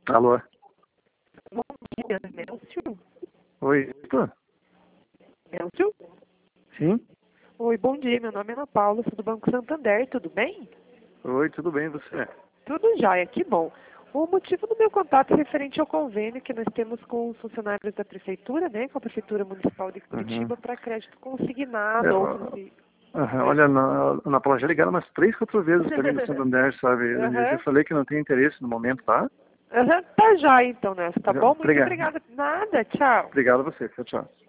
Alô? Bom dia, Nelcio. Oi, Vitor? Nelcio? Sim? Oi, bom dia. Meu nome é Ana Paula, sou do Banco Santander, tudo bem? Oi, tudo bem, você? Tudo jóia, que bom. O motivo do meu contato é referente ao convênio que nós temos com os funcionários da Prefeitura, né, com a Prefeitura Municipal de Uhum. Curitiba, para crédito consignado. Oi. Olha, na Paula, já ligaram umas 3, 4 vezes para mim do Santander, sabe? Eu já Aham. falei que não tenho interesse no momento, tá? Aham, tá jóia então, Nelcio, tá bom? Muito Obrigado. obrigada. Nada, tchau. Obrigado a você. Tchau, tchau.